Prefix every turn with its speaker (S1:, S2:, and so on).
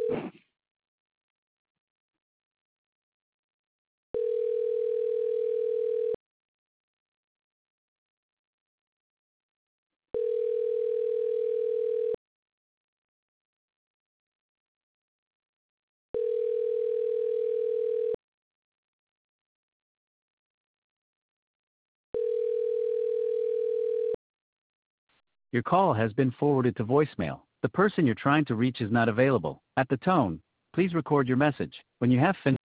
S1: Your call has been forwarded to voicemail. The person you're trying to reach is not available. At the tone, please record your message. When you have finished